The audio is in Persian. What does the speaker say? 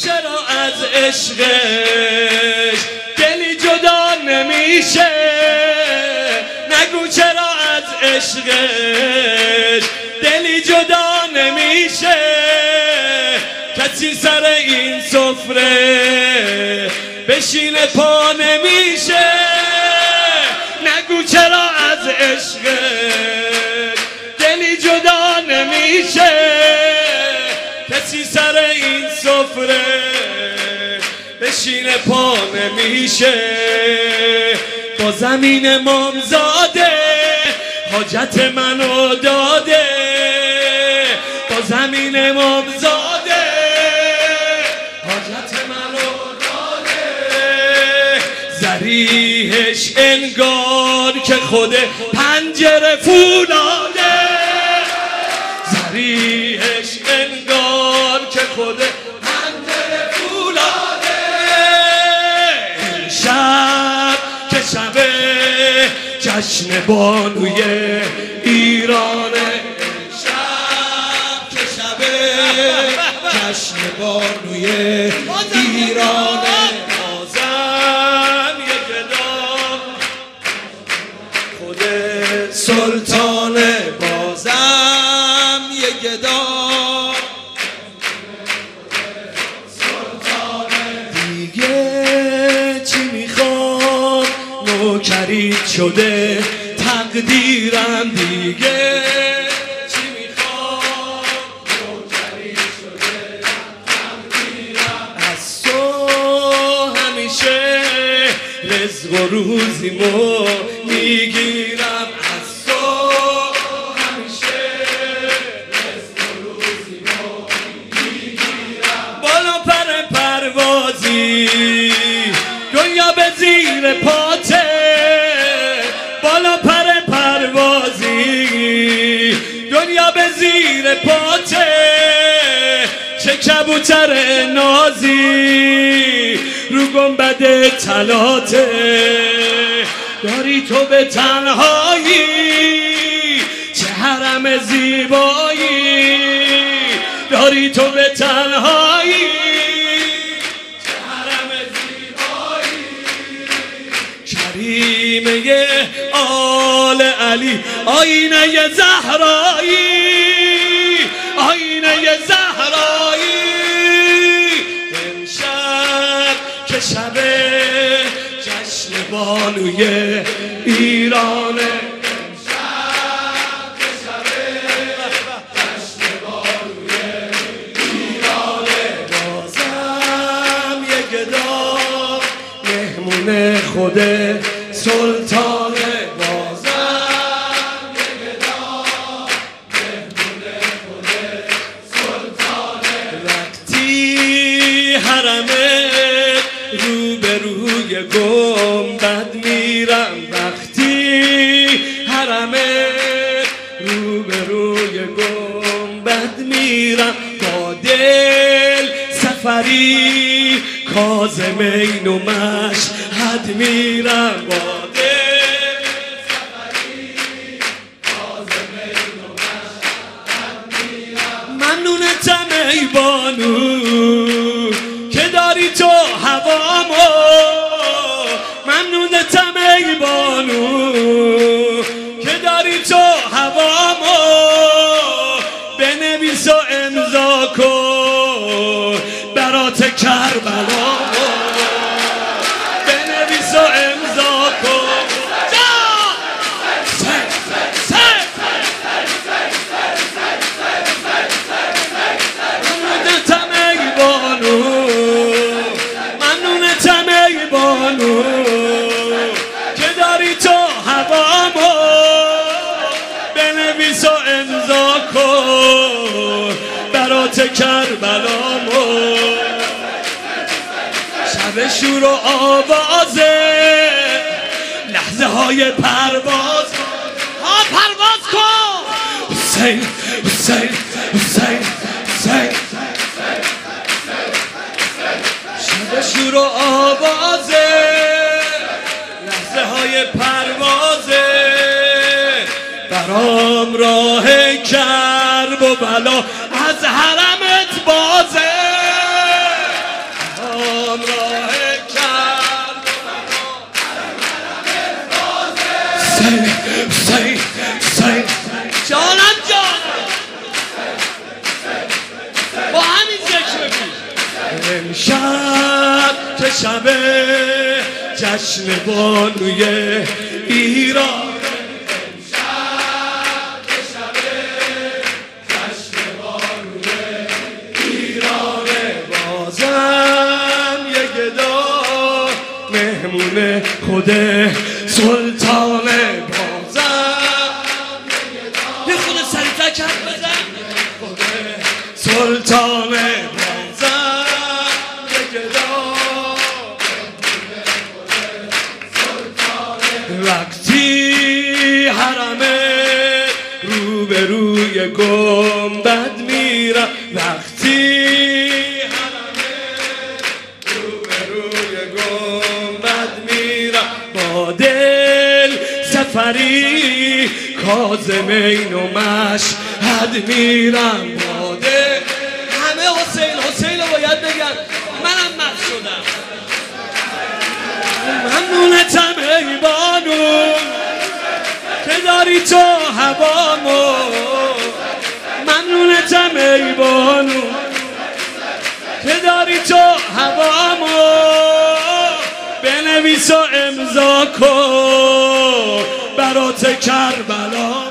چرا از عشقش دلی جدا نمیشه، نگو چرا از عشقش دلی جدا نمیشه، کسی سر این سفره بشینه پا نمیشه، نگو چرا از عشقش دلی جدا نمیشه، کسی سر این سفره بشینه پا نمیشه. با زمین امامزاده حاجت منو داده، با زمین امامزاده حاجت منو داده، ذریحش انگار که خود پنجره فولاده، ذریحش انگار که خود پنجره فولاده، این شب که شب جشن بانوی ایرانه، شب که شب جشن بانوی ایرانه، بازم یه گدا خود سلطانه، بازم یه گدا سلطانه، دیگه چی میخوام نوکرید شده تقدیرم، دیگه چی میخوام نوکرید شده تقدیرم، از تو همیشه رزق و روزیمو میگیرم، از تو همیشه رزق و روزیمو میگیرم، بالا پر پروازی دنیا به زیر پاته، بالا پر پروازی دنیا به زیر پاته، چه کبوتر نازی رو گنبد طلاته، داری تو به تنهایی چه حرم زیبایی، داری تو به تنهایی چه حرم زیبایی، کریمه آل علی آینه زهرایی، آینه زهرایی، امشب که شب جشن بانوی ایرانه، امشب که شب جشن بانوی ایرانه، بازم یه گدا مهمون خود سلطانه، بازم یه گدا مهمون خود سلطانه، وقتی حرمه رو به روی گنبد میرم، وقتی حرمه رو به روی گنبد میرم، با دل سفری کاظمین و مشهد میرم، با دل سفری کاظمین و مشهد میرم، ممنونتم ای بانو که داری تو هوامو، ممنونتم ای بانو که داری تو هوامو، بنویس و امضا کن برات کربلامو، بنویس و امضا کن ممنونتم ای بانو، ممنونتم ای بانو که داری تو هوامو، بنویس و امضا کن برات کربلامو، شب شور و آوازه لحظه های پرواز، ها پرواز کن، حسین حسین حسین حسین، شب شور و آوازه لحظه های پروازه، برام راه کرب و بلا از حرمت بازه، امشب که شب جشن بانوی ایران، مهمون خود سلطان بازم یه خود سریع‌تر کرد بزن خود سلطان بازم یه گدا وقتی حرمه رو به روی گنبد میرم، وقتی با دل سفری کاظمین و مشهد میرم، با دل همه حسین رو باید بگن، منم مخ شدم. ممنونتم ای بانو که داری تو هوامو، ممنونتم ای بانو که داری تو هوامو، بنویس و امضا کن برات کربلا.